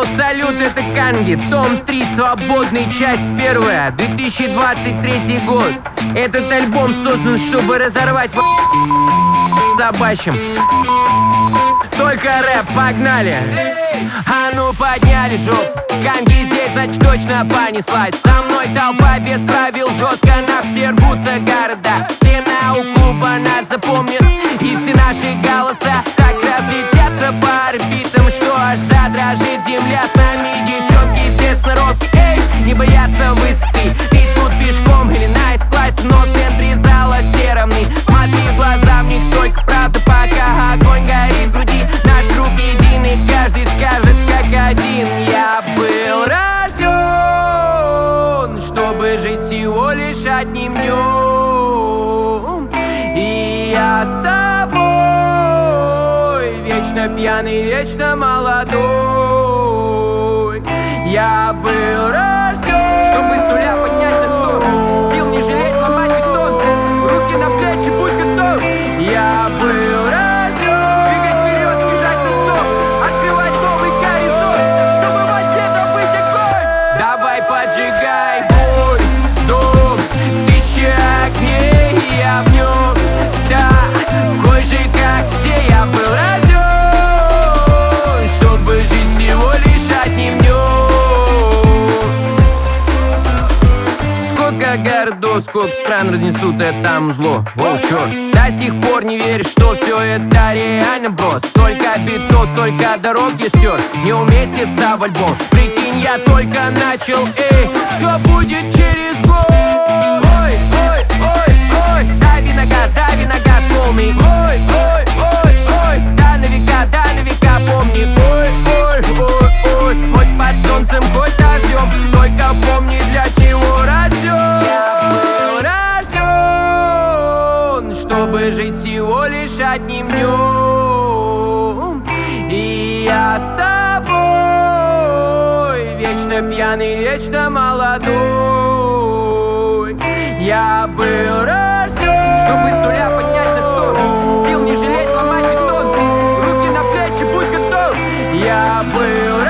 Йоу, салют, это Канги, том 3, свободный, часть 1, 2023 год. Этот альбом создан, чтобы разорвать собачьим. Только рэп, погнали! А ну подняли жопу. Канги здесь, значит точно понеслась. Со мной толпа без правил, жестко на все рвутся города. Стена у клуба нас запомнит, и все наши голоса так разлетятся по орбитам, что аж задрожит земля. С нами девчонки без сноровки, эй, не боятся высоты. Ты тут пешком или на эс-классе, но в центре зала все равны. Смотри в глаза, в них только правда, пока огонь горит в груди. Наш круг единый, каждый скажет как один. Я был рожден, чтобы жить всего лишь одним днем. И я с тобой, вечно пьяный, вечно молодой. Я был рожден, чтобы с нуля поднять на 100. Сил не жалеть, ломать бетон. Руки на плечи, будь готов. я был рожден, Двигать вперед, бежать на 100. Открывать новый горизонт, чтобы в ответ быть огонь. давай поджигай мой дом. Тысяча огней, и я в нем такой же, как все. Я был рожден, чтобы жить всего лишь одним днем. Сколько городов, сколько стран разнесут это там зло. О, черт, до сих пор не веришь, что все это реально, бро. Столько битов, столько дорог я стер, не уместится в альбом. Прикинь, я только начал, эй, что будет через год? Ой, ой, ой, ой, дави на газ полный. Ой, ой, ой, ой, да на века помни. Ой, ой, ой, ой, хоть под солнцем, хоть дождем, только помни, для чего рожден. Я был рожден, чтобы жить всего лишь одним днем. И я с тобой, вечно пьяный, вечно молодой. Я был рожден, Чтобы с нуля поднять на 100. Сил не жалеть, ломать бетон. Руки на плечи, будь готов. я был